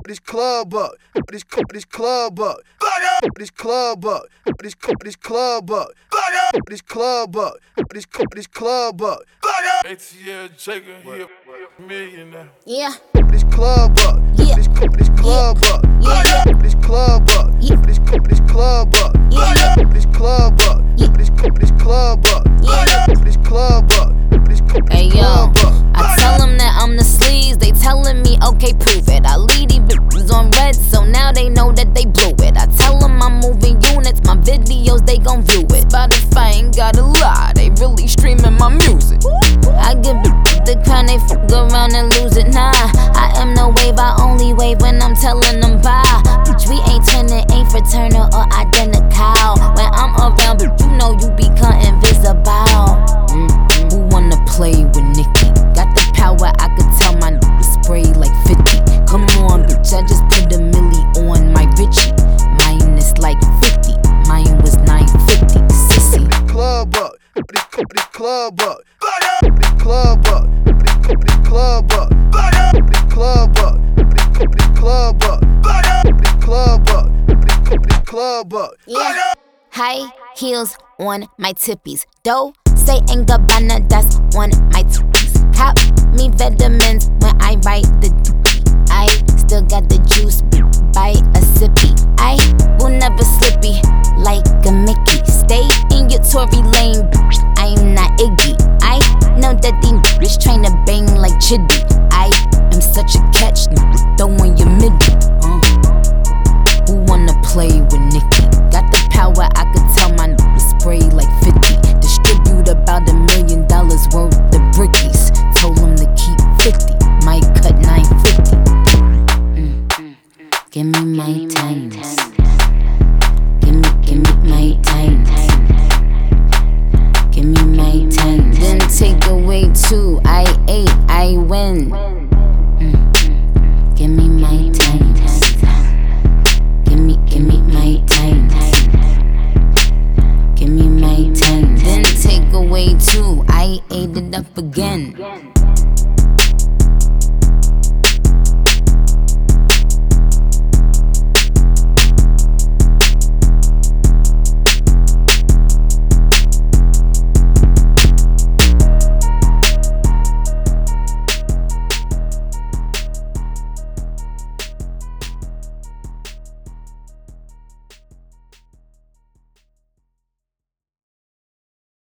this club up. This club up. This club up. This club up. This club up. This club up. ATL Jacob, he a millionaire. Yeah. This club up. Yeah. This club up. Yeah. This club up. Yeah. This club up. Yeah. This club up. Yeah. This club up. Yeah. This club up. Hey yo, I tell them that I'm the sleaze, they telling me okay prove it. I lead these bitches on red, so now they know that they blew it. I tell them I'm moving units, my videos they gon' view it. Spotify ain't gotta lie, they really streaming my music. I give the crown, they fuck around and lose it. Nah, I am no wave, I only wave when I'm telling them bye. Bitch, we ain't twinning, ain't fraternal or identical. When I'm around, bitch, you know you become invisible. Who wanna play with Nicki? Got the power, I could tell my niggas spray like 50. Come on, bitch, I just put a milli on my Richie. Mine is like 50, mine was 950, sissy. This club up. This club up. This club up. This club up. This club up. This club up. This club up. This club up. Yeah. High heels on my tippies. Dough, say ain't Gabbana, that's on my tippies. Cop me vitamins when I write the doobie. I still got the juice, buy a sippy. I will never slippy like a Mickey. Stay in your Tory lane, I'm not Iggy. I know that these bitches trying to bang like Chiddy. I am such a catch, throwing your midi. Who wanna play with Nicki? Got the power, I could tell my niggas spray like 50. Distribute about $1 million worth of brickies. Told them to keep 50, might cut 950. Give me my times. Give me my times. Give me my times. Then take away 2, I 8, I win. Give me my times. Give me my times. Give me my times. Then take away 2, I ate it up again.